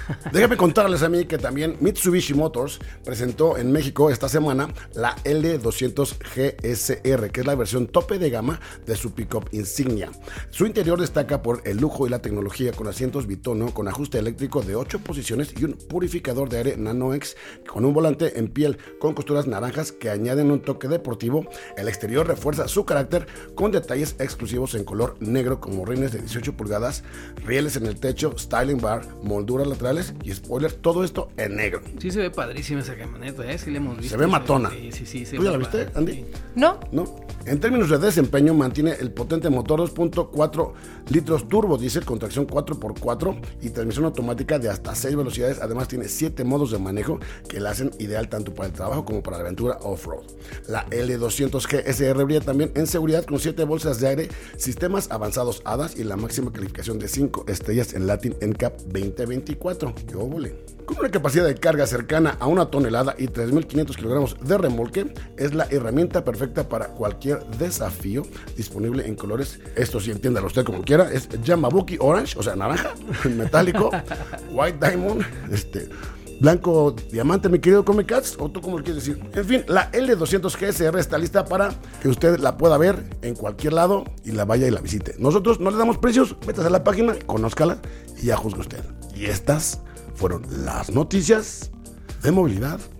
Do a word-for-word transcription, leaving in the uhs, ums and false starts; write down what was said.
Déjame contarles a mí que también Mitsubishi Motors presentó en México esta semana la L doscientos G S R, que es la versión tope de gama de su pickup insignia. Su interior destaca por el lujo y la tecnología, con asientos bitono con ajuste eléctrico de ocho posiciones y un purificador de aire NanoX con un volante en piel con costuras naranjas que añaden un toque deportivo. El exterior refuerza su carácter con detalles exclusivos en color negro como rines de dieciocho pulgadas, rieles en el techo, styling bar, molduras laterales y spoiler, todo esto en negro. Sí se ve padrísima esa camioneta, ¿eh? Sí la hemos visto. Se ve matona. Sí, sí, sí. Se ¿Tú ya la ve viste, padre, Andy? sí. ¿No? ¿No? En términos de desempeño, mantiene el potente motor dos punto cuatro litros turbo diésel con tracción cuatro por cuatro y transmisión automática de hasta seis velocidades. Además, tiene siete modos de manejo que la hacen ideal tanto para el trabajo como para la aventura off-road. La L doscientos G S R brilla también en seguridad con siete bolsas de aire, sistemas avanzados A D A S y la máxima calificación de cinco estrellas en Latin N C A P veinte veinticuatro. ¡Qué óvole! Con una capacidad de carga cercana a una tonelada y tres mil quinientos kilogramos de remolque, es la herramienta perfecta para cualquier desafío, disponible en colores, esto sí entiéndalo usted como quiera, es Yamabuki Orange, o sea, naranja, metálico, White Diamond, este... blanco diamante, mi querido Comic Cats, o tú cómo lo quieres decir. En fin, la L doscientos G S R está lista para que usted la pueda ver en cualquier lado y la vaya y la visite. Nosotros no le damos precios, métase a la página, conózcala y ya juzgue usted. Y estas fueron las noticias de movilidad